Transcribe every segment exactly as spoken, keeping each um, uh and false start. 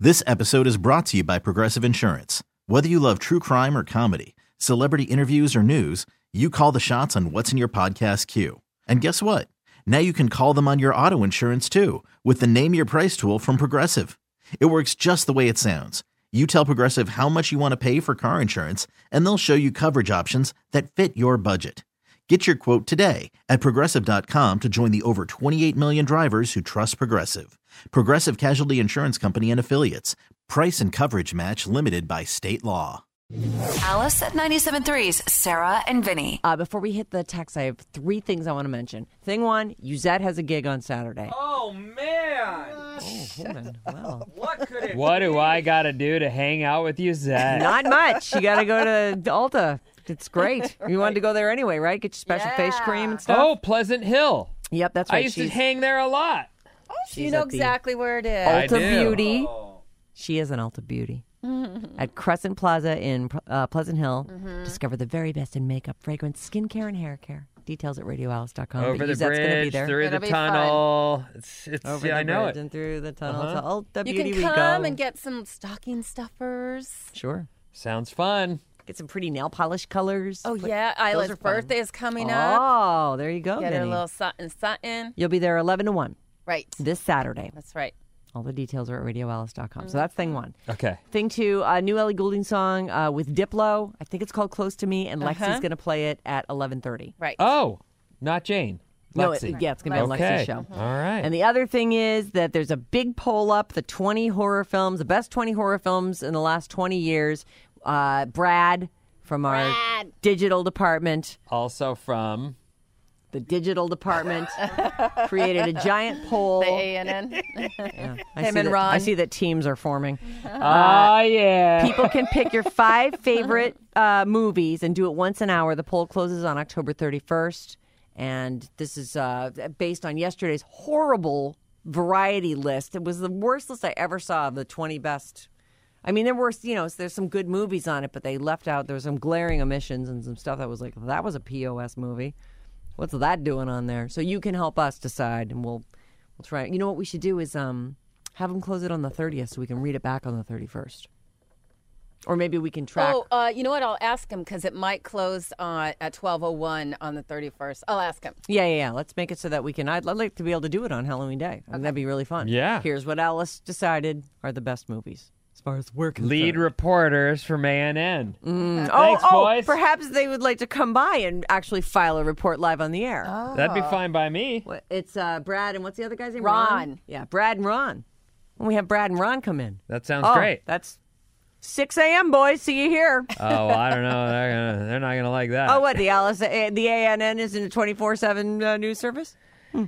This episode is brought to you by Progressive Insurance. Whether you love true crime or comedy, celebrity interviews or news, you call the shots on what's in your podcast queue. And guess what? Now you can call them on your auto insurance too with the Name Your Price tool from Progressive. It works just the way it sounds. You tell Progressive how much you want to pay for car insurance, and they'll show you coverage options that fit your budget. Get your quote today at Progressive dot com to join the over twenty-eight million drivers who trust Progressive. Progressive Casualty Insurance Company and Affiliates. Price and coverage match limited by state law. Alice at ninety-seven point three's Sarah and Vinny. Uh, before we hit the text, I have three things I want to mention. Thing one, Uzette has a gig on Saturday. Oh, man. Oh, hold on. Well, What could it What be? do I got to do to hang out with you, Zach? not much. You got to go to Ulta. It's great. You wanted to go there anyway, right? Get your special face cream and stuff. Oh, Pleasant Hill. Yep, that's I right. used She's to hang there a lot. she's You know at the exactly where it is. I Ulta do. Beauty. Oh. She is an Ulta Beauty. At Crescent Plaza in uh, Pleasant Hill. Mm-hmm. Discover the very best in makeup, fragrance, skincare, and hair care. Details at radio alice dot com. Over But the Uzette's gonna be bridge, there. through It'll the be fun. tunnel. It's, it's, Over yeah, the I know bridge it. and through the tunnel Uh-huh. to Ulta You Beauty can we come go. and get some stocking stuffers. Sure. Sounds fun. Get some pretty nail polish colors. Oh, Put- yeah. those Isla's are fun. birthday is coming up. Oh, there you go, Get her a Vinny. little something, something. You'll be there eleven to one Right. this Saturday. That's right. All the details are at radio alice dot com. So that's thing one. Okay. Thing two, a new Ellie Goulding song uh, with Diplo. I think it's called Close to Me, and Lexi's Uh-huh. going to play it at eleven thirty. Right. Oh, not Jane. No, Lexi. it, yeah, it's going to be on okay. Lexi's show. All right. And the other thing is that there's a big poll up, the twenty horror films, the best twenty horror films in the last twenty years. Uh, Brad from our Brad. digital department, also from... the digital department, created a giant poll. The A and N. Yeah. I Him see and that, Ron. I see that teams are forming. Oh, yeah. People can pick your five favorite uh, movies and do it once an hour. The poll closes on October thirty-first. And this is uh, based on yesterday's horrible variety list. It was the worst list I ever saw of the twenty best. I mean, there were, you know, there's some good movies on it, but they left out, there was some glaring omissions and some stuff that was like, that was a P O S movie. What's that doing on there? So you can help us decide, and we'll we'll try. You know what we should do is um, have them close it on the thirtieth so we can read it back on the thirty-first. Or maybe we can track. Oh, uh, you know what? I'll ask him because it might close uh, at twelve oh one on the thirty-first. I'll ask him. Yeah, yeah, yeah. Let's make it so that we can. I'd, I'd like to be able to do it on Halloween Day. I think that'd be really fun. Yeah. Here's what Alice decided are the best movies as far as we're concerned. Lead reporters from A and N. Mm. Thanks, oh, oh, boys. perhaps they would like to come by and actually file a report live on the air. That'd be fine by me. What- It's uh, Brad and what's the other guy's name? Ron. Yeah, Brad and Ron. When we have Brad and Ron come in. That sounds Oh, great. That's six a.m. boys. See you here. Oh, well, I don't know. They're, gonna, they're not going to like that. Oh, what? The Alice, uh, the A N N is in a twenty-four seven uh, news service? Uh,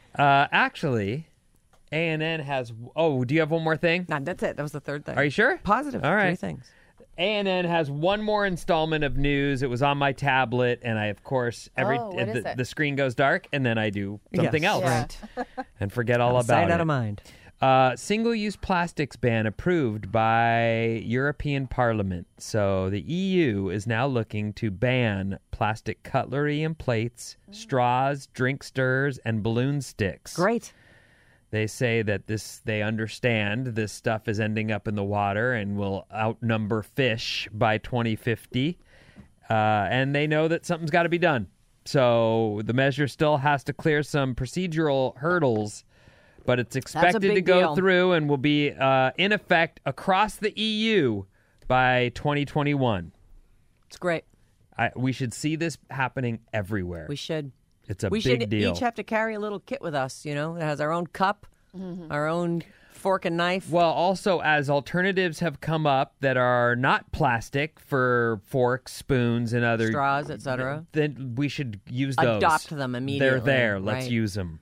actually, A and N has... Oh, do you have one more thing? No, that's it. That was the third thing. Are you sure? Positive. All right. Three things. A and N has one more installment of news. It was on my tablet, and I, of course, every Oh, what the, is it? the screen goes dark, and then I do something Yes, else Yeah. Right. and forget all Out of about sight, it. out of mind. Uh, single-use plastics ban approved by European Parliament. So the E U is now looking to ban plastic cutlery and plates, straws, drink stirs, and balloon sticks. Great. They say that this they understand this stuff is ending up in the water and will outnumber fish by twenty fifty. Uh, and they know that something's got to be done. So the measure still has to clear some procedural hurdles, but it's expected to big go deal. through and will be uh, in effect across the E U by twenty twenty-one. It's great. I, we should see this happening everywhere. We should. It's a we big should deal. each have to carry a little kit with us, you know, that has our own cup, our own fork and knife. Well, also, as alternatives have come up that are not plastic for forks, spoons, and other straws, et cetera. then we should use those. Adopt them immediately. They're there. Let's right. use them.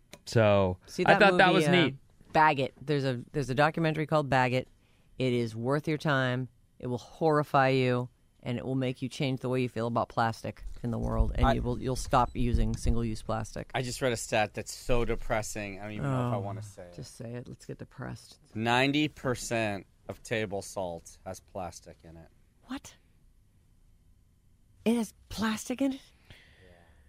So See I that thought that movie, was uh, neat. Bag It. There's a there's a documentary called Bag It. It is worth your time. It will horrify you, and it will make you change the way you feel about plastic in the world, and I- you will you'll stop using single-use plastic. I just read a stat that's so depressing. I don't even know if I want to say it. Just say it. Let's get depressed. ninety percent of table salt has plastic in it. What? It has plastic in it?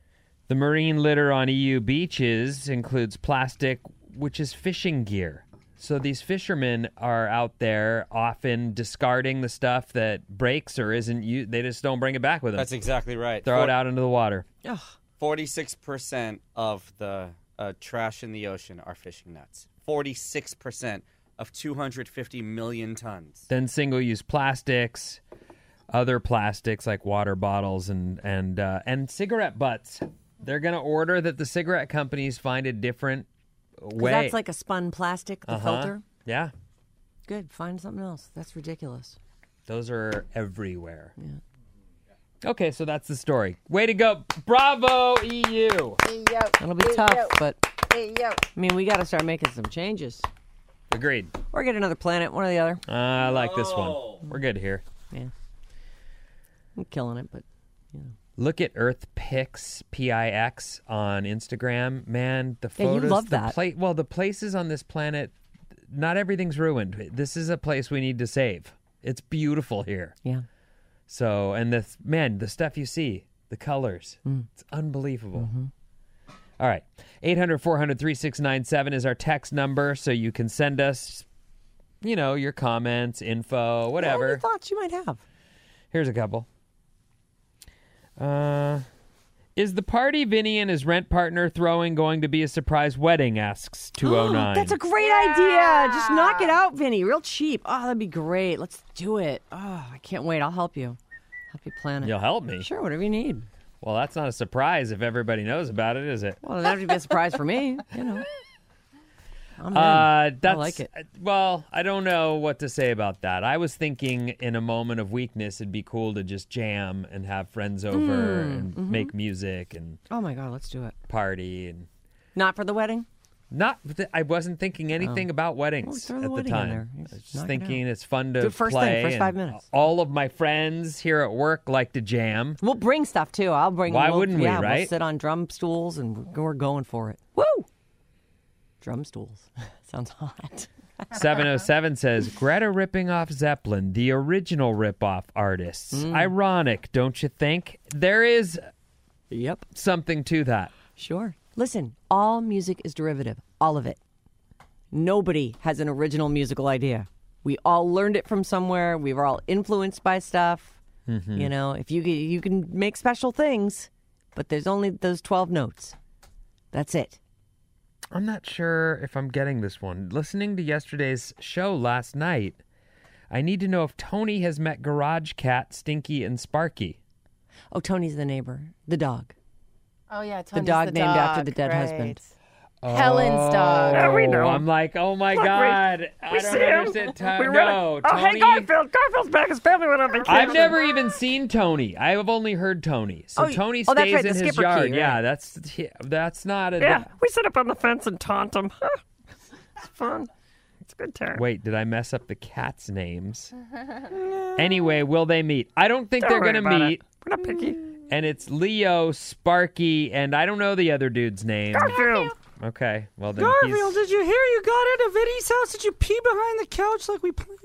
The marine litter on E U beaches includes plastic, which is fishing gear. So these fishermen are out there often discarding the stuff that breaks or isn't used. They just don't bring it back with them. That's exactly right. Throw it out into the water. forty-six percent of the uh, trash in the ocean are fishing nets. forty-six percent of two hundred fifty million tons. Then single-use plastics, other plastics like water bottles and and uh, and cigarette butts. They're going to order that the cigarette companies find a different way. That's like a spun plastic, the Uh-huh. filter. Yeah. Good. Find something else. That's ridiculous. Those are everywhere. Yeah. Okay, so that's the story. Way to go. Bravo, E U. It'll be tough, but I mean, we got to start making some changes. Agreed. Or get another planet, one or the other. Uh, I like this one. We're good here. Yeah. I'm killing it, but, you know. Look at Earth Pix, P I X, on Instagram. Man, the Yeah, you photos. love the that. Pla- well, the places on this planet, not everything's ruined. This is a place we need to save. It's beautiful here. Yeah. So, and the man, the stuff you see, the colors, Mm. it's unbelievable. Mm-hmm. All right. eight hundred, four hundred, thirty-six ninety-seven is our text number, so you can send us, you know, your comments, info, whatever. Any thoughts you might have? Here's a couple. Uh, is the party Vinny and his rent partner throwing going to be a surprise wedding, asks two oh nine. That's a great idea. Just knock it out, Vinny. Real cheap. Oh, that'd be great. Let's do it. Oh, I can't wait. I'll help you. Help you plan it. You'll help me? Sure, whatever you need. Well, that's not a surprise if everybody knows about it, is it? Well, it doesn't have to be a surprise for me, you know. I'm in. Uh, that's, I like it. Well, I don't know what to say about that. I was thinking in a moment of weakness, it'd be cool to just jam and have friends over Mm, and mhm. make music and Oh, my God, let's do it. party. And Not for the wedding? not, I wasn't thinking anything Oh. about Well, weddings throw the at the wedding in time. there. I Just was just knock it thinking out. it's fun to Do it first play. thing, first and five minutes. All of my friends here at work like to jam. We'll bring stuff, too. I'll bring Why we'll, wouldn't we, yeah, We'll right? sit on drum stools, and we're, we're going for it. Woo! Drum stools. Sounds hot. seven oh seven says, Greta ripping off Zeppelin, the original rip-off artists. Mm. Ironic, don't you think? There is Yep. something to that. Sure. Listen, all music is derivative. All of it. Nobody has an original musical idea. We all learned it from somewhere. We were all influenced by stuff. Mm-hmm. You know, if you you can make special things, but there's only those twelve notes. That's it. I'm not sure if I'm getting this one. Listening to yesterday's show last night, I need to know if Tony has met Garage Cat, Stinky, and Sparky. Oh, Tony's the neighbor, the dog. Oh, yeah. The Tony's dog the named after dog. the dead Right. husband. Helen's dog. Oh, we know. I'm like, oh my Look, we- God. I we don't see him. understand. To- We no, really- Tony. Oh, hey, Garfield. Garfield's back. His family went on vacation. I've never even seen Tony. I have only heard Tony. So Oh, Tony oh, that's stays right, the in his skipper yard. key, Yeah, right. that's that's not a. Yeah, we sit up on the fence and taunt him. It's fun. It's a good time. Wait, did I mess up the cats' names? Anyway, will they meet? I don't think Don't they're worry going to about it. meet. We're not picky. And it's Leo, Sparky, and I don't know the other dude's name. Garfield. Okay, well then Garfield, he's... did you hear you got into Vinny's house? Did you pee behind the couch like we planned?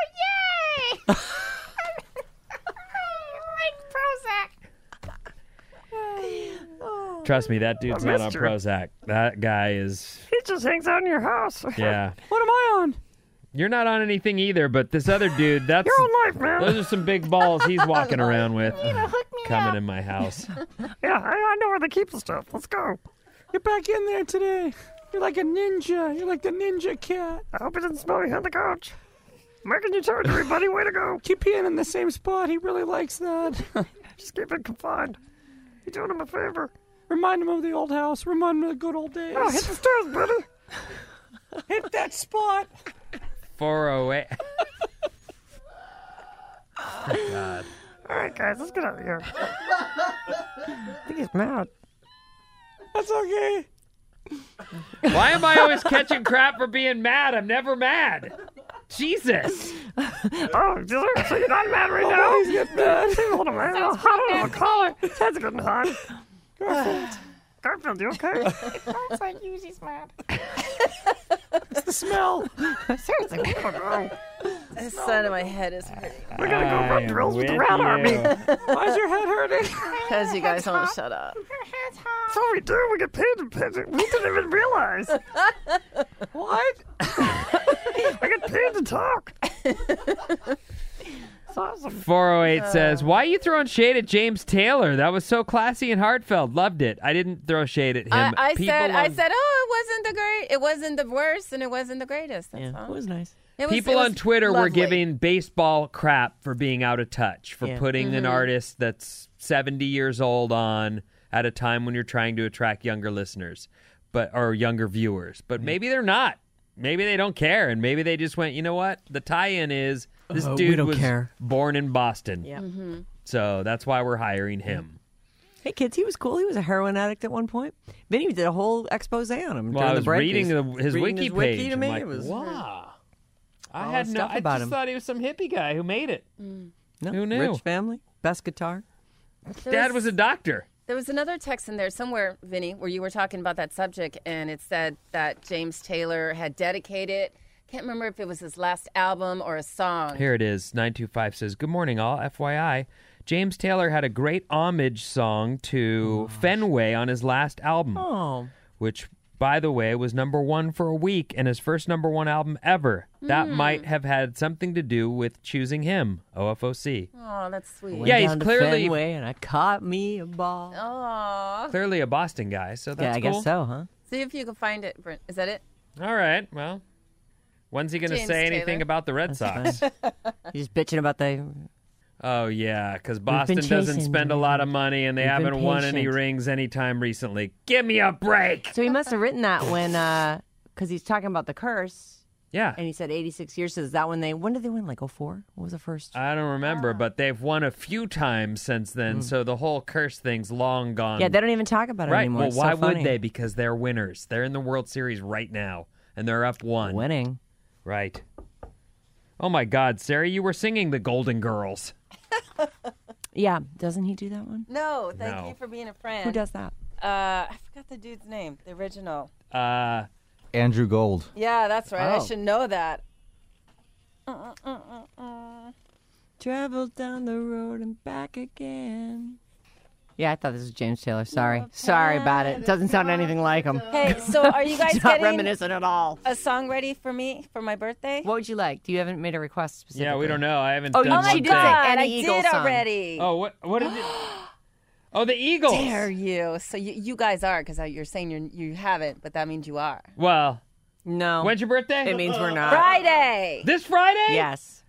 Oh, yay! Trust me, that dude's I not on missed her. Prozac. That guy is... He just hangs out in your house. Yeah. What am I on? You're not on anything either, but this other dude, that's... Your own life, man. Those are some big balls he's walking around with. Coming in my house. Yeah, I, I know where they keep the stuff. Let's go. You're back in there today. You're like a ninja. You're like the ninja cat. I hope it didn't smell you on the couch. Making you territory, buddy. Way to go. Keep peeing in the same spot. He really likes that. Just keep it confined. You're doing him a favor. Remind him of the old house. Remind him of the good old days. Oh, hit the stairs, buddy. Hit that spot. four oh eight. Oh, God. All right, guys, let's get out of here. I think he's mad. That's okay. Why am I always catching crap for being mad? I'm never mad. Jesus. Oh, so you're not mad right now? Oh, he's getting mad. Hold on, man. I'll hot on a collar. His head's getting hot. Garfield. Garfield, you okay? Sounds like Uzi's mad. It's the smell. Seriously, we gotta go. The side of my head is hurting. We gotta go I run am drills with the with rat you. army. Why's your head hurting? Because you guys won't shut up. That's what we do. We get paid to pay. We didn't even realize. What? I get paid to talk. It's awesome. four oh eight says, why are you throwing shade at James Taylor? That was so classy and heartfelt. Loved it. I didn't throw shade at him. I, I People said, on, I said, oh, it wasn't the great, it wasn't the worst, and it wasn't the greatest. That's Yeah, all. it was nice. It was- People it was on Twitter were lovely. giving baseball crap for being out of touch, for Yeah. putting Mm-hmm. an artist that's seventy years old on at a time when you're trying to attract younger listeners, but or younger viewers. But maybe they're not. Maybe they don't care, and maybe they just went, you know what? The tie-in is this Uh, we dude don't was care. born in Boston, Yeah. Mm-hmm. so that's why we're hiring him. Hey, kids, he was cool. He was a heroin addict at one point. Vinny did a whole expose on him Well, during I the was break. reading He's the, his reading wiki his wiki page. to I'm me. like, It was wow. I all had the no. stuff I about just him. thought he was some hippie guy who made it. no, Who knew? Rich family, best guitar. There Dad was a doctor. There was another text in there somewhere, Vinny, where you were talking about that subject, and it said that James Taylor had dedicated, can't remember if it was his last album or a song. Here it is. nine two five says, good morning, all. F Y I, James Taylor had a great homage song to Fenway on his last album, Oh, which, by the way, was number one for a week and his first number one album ever. That Hmm. might have had something to do with choosing him, O F O C. Oh, that's sweet. went Yeah, he's down to clearly- Fenway and I caught me a ball. Aw. Clearly a Boston guy, so that's yeah, I cool. guess so, huh? See if you can find it, Brent. Is that it? All right, well, when's he going to James say anything Taylor. about the Red Sox? He's just bitching about the. Oh, yeah, because been Boston doesn't chasing spend a lot of money and they We've been haven't won any patient. rings anytime recently. Give me a break. So he must have written that when, because he's talking about the curse, Yeah. and he said eighty-six years. So is that when they? When did they win? Like oh four? What was the first? I don't remember, but they've won a few times since then, so the whole curse thing's long gone. yeah, they don't even talk about it right. anymore. Well, It's why so funny. would they? Because they're winners. They're in the World Series right now, and they're up one. Winning. Right. Oh, my God, Sarah, you were singing the Golden Girls. Yeah, doesn't he do that one? No, thank No. you for being a friend. Who does that? Uh, I forgot the dude's name, the original. Uh, Andrew Gold. Yeah, that's right. I Oh. should know that. Travel down the road and back again. Yeah, I thought this was James Taylor. Sorry. Sorry about it. It doesn't sound anything like him. Hey, so are you guys It's not getting reminiscent at all. a song ready for me for my birthday? What would you like? Do you haven't made a request specifically? yeah, we don't know. I haven't Oh, done you- Oh my one she did thing. say God, Annie I Eagle did song. already. Oh, what, what did it? Oh, the Eagles. Dare you? So you, you guys are, because you're saying you're, you haven't, but that means you are. Well, No. when's your birthday? It means we're not. Friday. This Friday? Yes.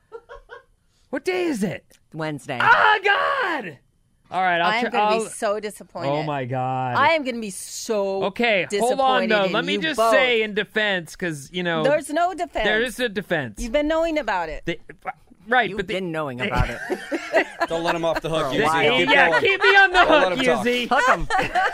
What day is it? Wednesday. Oh, God. All right, I'll I am try. going to I'll- be so disappointed. Oh, my God. I am going to be so Okay, hold on, disappointed though. in Let me you just both. say in defense, because, you know, There's no defense. there is a defense. You've been knowing about it. The- right, You've but the, been knowing about it. Don't let him off the hook. For a Yuzi. while. Keep yeah, going. keep me on the Don't let hook, him talk. Yuzi. Hook 'em.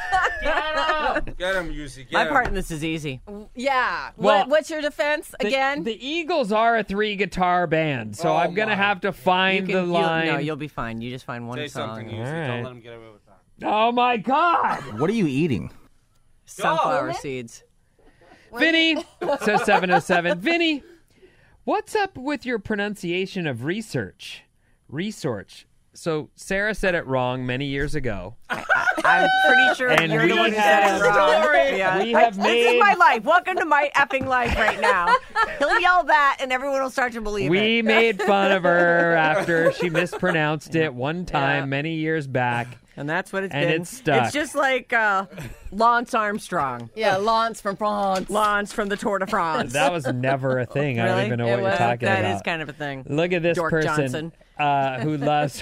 Get him, Yuzi. Get My him. part in this is easy. Yeah. Well, what, what's your defense The- again? The, Eagles are a three guitar band, so Oh, I'm going to my. have to You find can- the you'll- line. No, you'll be fine. You just find one Say song. something, All Yuzi. right. Don't let him get away with that. Oh, my God. What are you eating? Sunflower Women? seeds. Vinny, says seven oh seven. Vinny, what's up with your pronunciation of research? Research. So Sarah said it wrong many years ago. I'm pretty sure And you're we the one who said have- it wrong. Yeah. We have I- made- This is my life. Welcome to my effing life right now. He'll yell that, and everyone will start to believe We it. made fun of her after she mispronounced it one time Yeah. many years back. And that's what it's And been. it's stuck. It's just like uh, Lance Armstrong. yeah, Lance from France. Lance from the Tour de France. That was never a thing. I don't Really? even know It what you're was- talking That about. is kind of a thing. Look at this Dork person Johnson. uh, who loves.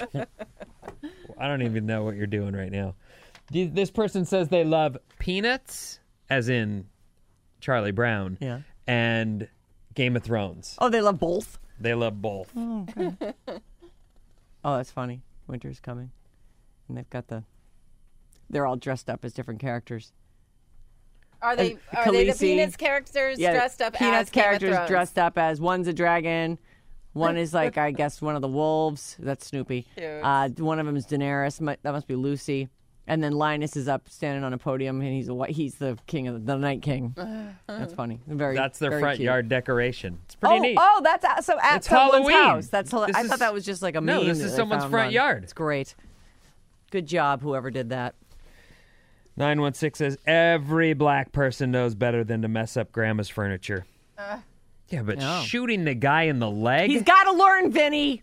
I don't even know what you're doing right now. Th- This person says they love peanuts, as in Charlie Brown, Yeah. and Game of Thrones. Oh, they love both? They love both. Oh, that's funny. Winter's coming. And they've got the... They're all dressed up as different characters. Are they Uh, are they the Khaleesi. Peanuts characters dressed up Peanuts as Game of characters Thrones? dressed up as one's a dragon, one is like I guess one of the wolves. That's Snoopy. Cute. Uh, one of them is Daenerys. mu- That must be Lucy. And then Linus is up standing on a podium, and he's a whi- he's the king of the, the Night King. That's funny. Very. That's their very front cute. yard decoration. It's pretty Oh, neat. oh, that's at- so at It's someone's Halloween. house. That's hila- This I is- thought that was just like a No, meme. this that is they someone's found front on- yard. It's great. Good job, whoever did that. nine one six says every black person knows better than to mess up grandma's furniture. Yeah, but No. shooting the guy in the leg? He's got to learn, Vinny.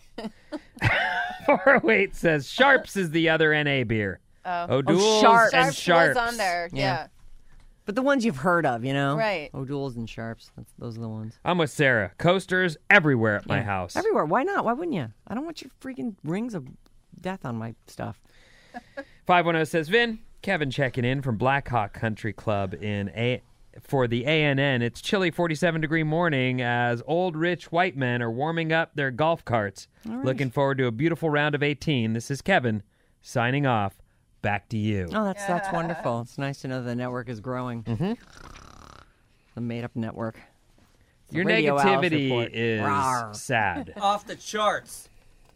four oh eight says Sharps is the other N A beer. Oh. O'Doul's Oh, Sharps. and Sharps Sharps. was on there. Yeah. Yeah. But the ones you've heard of, you know? Right. O'Doul's and Sharps. That's, those are the ones. I'm with Sarah. Coasters everywhere at my Yeah. house. Everywhere. Why not? Why wouldn't you? I don't want your freaking rings of death on my stuff. five one zero says, Vin, Kevin checking in from Blackhawk Country Club in A for the A N N. It's chilly forty-seven degree morning as old rich white men are warming up their golf carts. right. Looking forward to a beautiful round of eighteen. This is Kevin signing off. Back to you. Oh, that's that's wonderful. It's nice to know the network is growing. Mm-hmm. The made-up network. It's the Your Radio Alice negativity report. is Rawr. sad. Off the charts.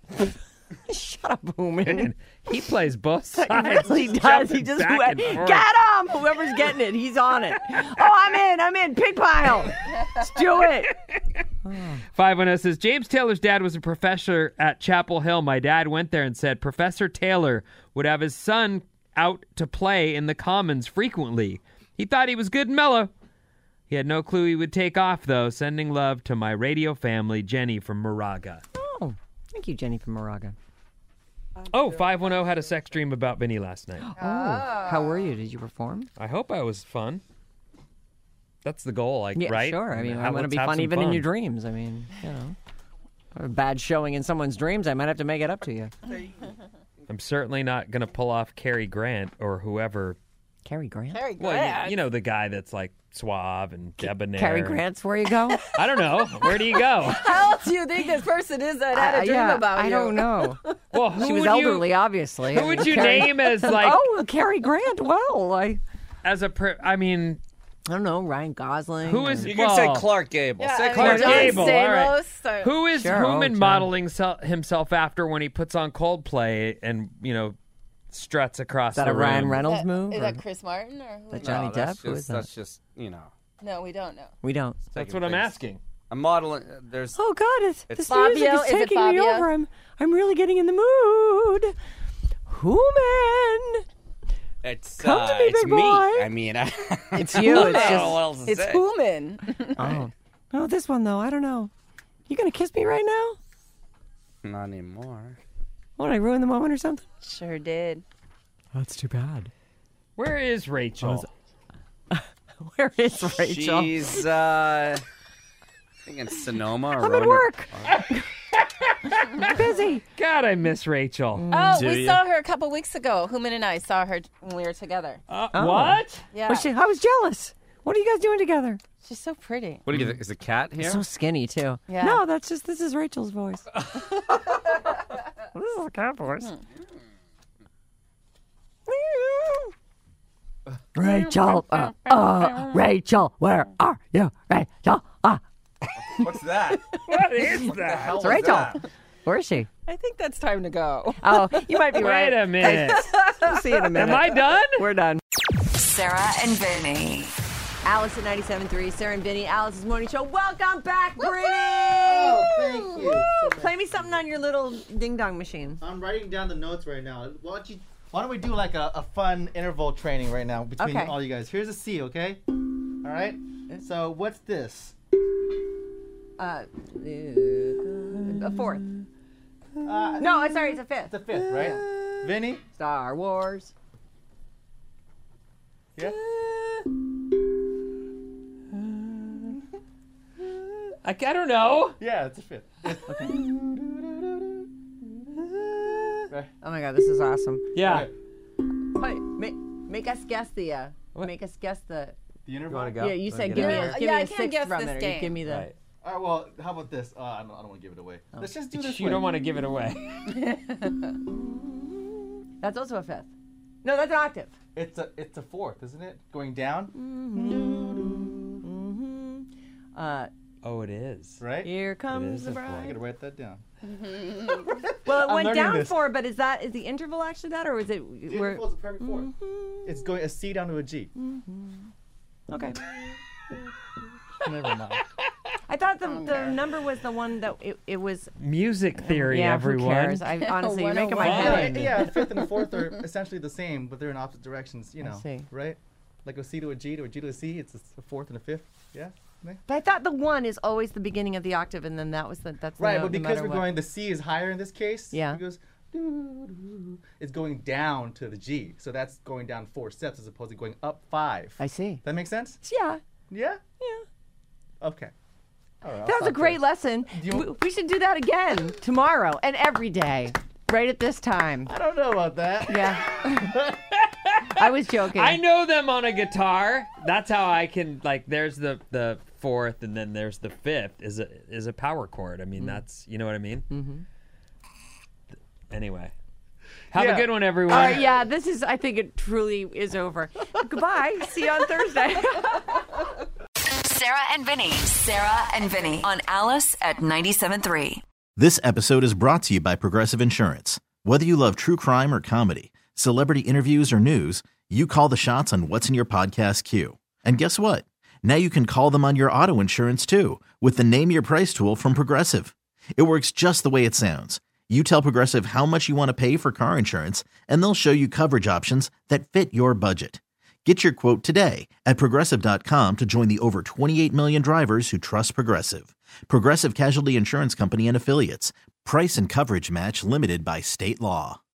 Shut up, Boomin. He plays both He sides. really does. jumping He just back went, and forth. get him! Whoever's getting it, he's on it. Oh, I'm in. I'm in. Pig pile. Let's do it. five one zero says, James Taylor's dad was a professor at Chapel Hill. My dad went there and said Professor Taylor would have his son out to play in the Commons frequently. He thought he was good and mellow. He had no clue he would take off, though. Sending love to my radio family, Jenny from Moraga. Oh, thank you, Jenny from Moraga. Oh, five one zero had a sex dream about Vinny last night. Oh, how were you? Did you perform? I hope I was fun. That's the goal, like, Yeah, right? sure. I mean, Have- I'm going to let's be have fun some even in fun. your dreams. I mean, you know. A bad showing in someone's dreams, I might have to make it up to you. I'm certainly not going to pull off Cary Grant or whoever. Cary Grant? Very good. Well, you, you know, the guy that's like suave and debonair. Cary Grant's where you go? I don't know. Where do you go? How else do you think this person is that had a Uh, dream yeah, about I you? don't know. Well, who She was would elderly, you, obviously. Who would you Cary- name as like Oh, well, Cary Grant. Well, I, as a? Per, I mean, I don't know, Ryan Gosling. who or- is? You can well, say Clark Gable. Yeah, say I- Clark John Gable, all right. Stamos, or- Who is Sure, oh, Human John. modeling sel- himself after when he puts on Coldplay and you know struts across Is that the a Ryan room? Reynolds That- move? Is or- that Chris Martin or who? That is Johnny No, that's Depp? Who just, is that? That's just, you know. No, we don't know. We don't. That's taking what I'm things- asking. I'm modeling. uh, There's. Oh God, it's, It's this Fabio? music is Is it taking me Fabio? over. I'm, I'm really getting in the mood. Human. It's, Come uh, to me, it's big me. boy. I mean, I, It's you. I It's don't know just. what else to It's say. Human. Oh. Oh, this one though. I don't know. You gonna kiss me right now? Not anymore. What? Did I ruin the moment or something? Sure did. That's too bad. Where is Rachel? Where is Rachel? She's, uh, I think in Sonoma or I'm at Roanoke. work. I'm busy. God, I miss Rachel. Oh, Do we ya? saw her a couple weeks ago. Human and I saw her when we were together. Uh, Oh. What? Yeah. Was she, I was jealous. What are you guys doing together? She's so pretty. What do you think? Is a cat here? So skinny too. Yeah. No, that's just this is Rachel's voice. This is a cat voice. Rachel, uh, uh, Rachel, where are you, Rachel? Uh, What's that? What is that? it's Rachel. Where is she? I think that's time to go. Oh, you might be right. Wait a minute. We'll see you in a minute. Am I done? We're done. Sarah and Vinny. Alice at ninety-seven point three, Sarah and Vinny, Alice's Morning Show. Welcome back, Brittany! Oh, thank you. so much. Play me something on your little ding-dong machine. I'm writing down the notes right now. Why don't you? Why don't we do like a, a fun interval training right now between Okay. all you guys? Here's a C, okay? All right. So what's this? Uh, a fourth. Uh, No, I'm sorry, it's a fifth. It's a fifth, right? Vinny? Star Wars. Yeah. I, I don't know. Yeah, it's a fifth. Oh my God, this is awesome. Yeah. Wait, make, make us guess the. Uh, make us guess the. The interval. wanna go? Yeah, you said get give out me of a here? give Yeah, me I a can't sixth guess from this it. Or you game. give me the. Right. All right. Well, how about this? Uh, I don't. I don't want to give it away. Let's just do this. You way. don't want to give it away. That's also a fifth. No, that's an octave. It's a. It's a fourth, isn't it? Going down. Uh, Oh, it is. Right. here comes is the a fourth. I bride. gotta write that down. Well, it I'm went learning down this. four, but is that is the interval actually that, or is it? The Where, interval's a perfect fourth. It's going a C down to a G. okay. Never mind. I thought the the number was the one that it, it was. Music theory, Yeah, everyone. who cares? I honestly, you're making my one oh one. head. Yeah, ache. yeah, a fifth and a fourth are essentially the same, but they're in opposite directions, you I know. see. Right? Like a C to a G to a G to a C, it's a, s- a fourth and a fifth. Yeah? But I thought the one is always the beginning of the octave, and then that was the that's the Right, note, but no because matter we're what. going, the C is higher in this case. Yeah. It goes, doo, doo, it's going down to the G. So that's going down four steps as opposed to going up five. I see. That makes sense? Yeah. Yeah? Yeah. Okay. All right, I'll That was a stop great there. lesson. You- We, we should do that again tomorrow and every day, right at this time. I don't know about that. Yeah. I was joking. I know them on a guitar. That's how I can like. There's the the fourth, and then there's the fifth. Is a is a power chord. I mean, Mm. that's you know what I mean. Mm-hmm. Anyway, have Yeah. a good one, everyone. All right, yeah, this is, I think it truly is over. Goodbye. See you on Thursday. Sarah and Vinny. Sarah and Vinny on Alice at ninety-seven point three. This episode is brought to you by Progressive Insurance. Whether you love true crime or comedy, celebrity interviews or news, you call the shots on what's in your podcast queue. And guess what? Now you can call them on your auto insurance too with the Name Your Price tool from Progressive. It works just the way it sounds. You tell Progressive how much you want to pay for car insurance, and they'll show you coverage options that fit your budget. Get your quote today at Progressive dot com to join the over twenty-eight million drivers who trust Progressive. Progressive Casualty Insurance Company and Affiliates. Price and coverage match limited by state law.